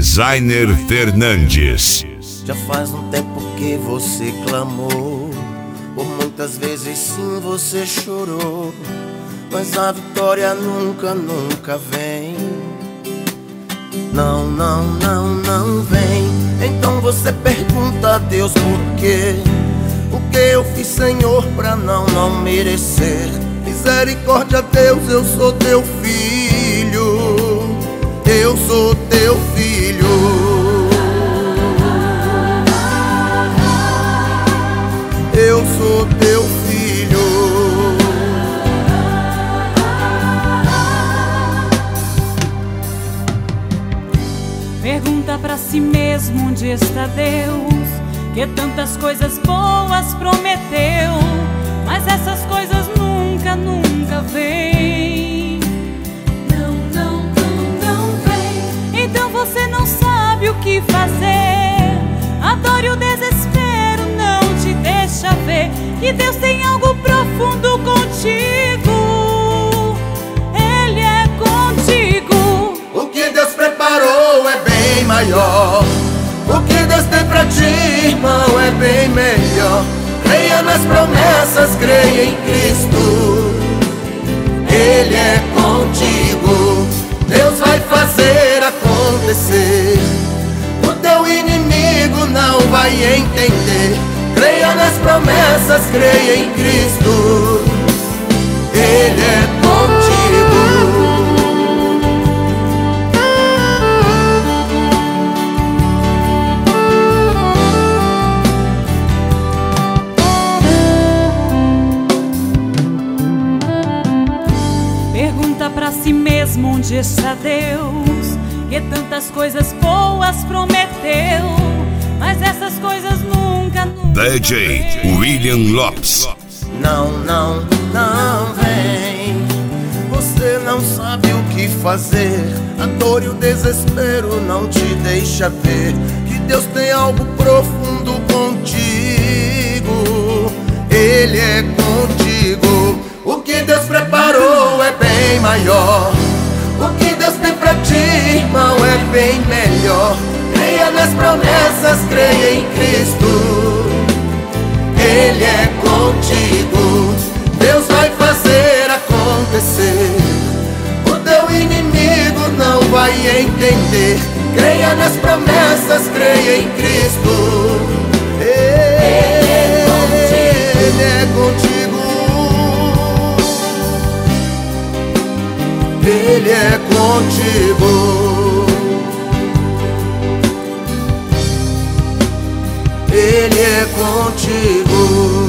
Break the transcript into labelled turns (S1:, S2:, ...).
S1: Designer Fernandes.
S2: Já faz um tempo que você clamou, por muitas vezes sim você chorou, mas a vitória nunca, nunca vem. Não, não, não, não vem. Então você pergunta a Deus por quê? O que eu fiz, Senhor, pra não merecer? Misericórdia, Deus, eu sou teu filho, eu sou teu filho. Eu sou teu filho.
S3: Pergunta pra si mesmo onde está Deus, que tantas coisas boas prometeu, mas essas coisas nunca, nunca vêm. Não, não, não, não vem. Então você não sabe o que fazer. A dor e o desespero não te deixa ver que Deus tem algo profundo contigo. Ele é contigo.
S2: O que Deus preparou é bem maior. O que Deus tem pra ti, irmão, é bem melhor. Creia nas promessas, creia em Cristo. Ele é contigo. Deus vai fazer acontecer. O teu inimigo não vai entender. Creia nas promessas, creia em Cristo. Ele é contigo.
S3: Pergunta pra si mesmo onde está Deus, que tantas coisas boas prometeu, mas essas coisas nunca, nunca
S1: DJ
S3: vêm.
S1: William Lopes.
S2: Não, não, não vem. Você não sabe o que fazer. A dor e o desespero não te deixa ver que Deus tem algo profundo contigo. Ele é contigo. O que Deus preparou é bem maior. O que Deus tem pra ti, irmão, é bem melhor. Creia nas promessas, creia em Cristo. Ele é contigo. Deus vai fazer acontecer. O teu inimigo não vai entender. Creia nas promessas, creia em Cristo. Ele é contigo. Ele é contigo. Ele é contigo.